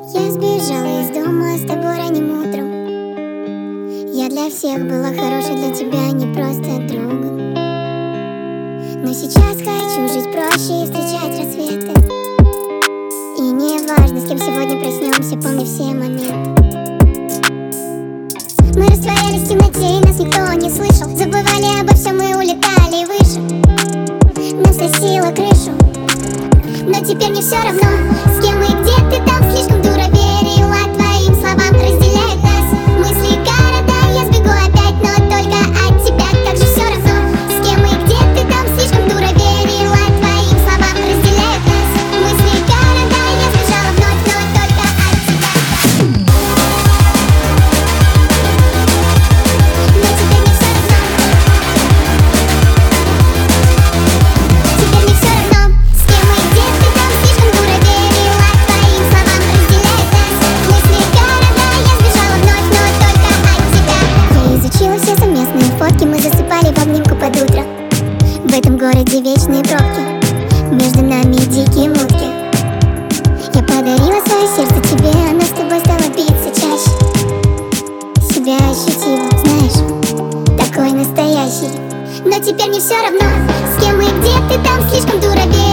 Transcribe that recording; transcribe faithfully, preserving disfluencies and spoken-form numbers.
Я сбежала из дома с тобой ранним утром. Я для всех была хорошей, для тебя не просто другом. Но сейчас хочу жить проще и встречать рассветы. И не важно, с кем сегодня проснемся, помни все моменты. Мы растворялись в темноте, и нас никто не слышал. Забывали обо всем и улетали выше. Нам сносило крышу, но теперь не все равно, с кем и где ты там. Слишком дуро верила твоим словам, разделяет нас мысли города. Я сбегу опять, но только от тебя. Как же все равно, с кем и где ты там. Слишком дуро верила твоим словам, разделяет нас мысли города. Я сбежала вновь, но только от тебя. Но теперь не все равно. Теперь не все равно, с кем и где ты там. Слишком дуро верила твоим словам, разделяет нас мысли города. Я сбежала вновь, но только от тебя. Я изучила все совместные фотки, мы засыпали в обнимку под утро. В этом городе вечные пробки, между нами дикие мутки. Я подарила свое сердце тебе, оно с тобой стало биться чаще. Себя ощутила, знаешь, такой настоящий. Но теперь не все равно, с кем и где ты там. Слишком дуро верила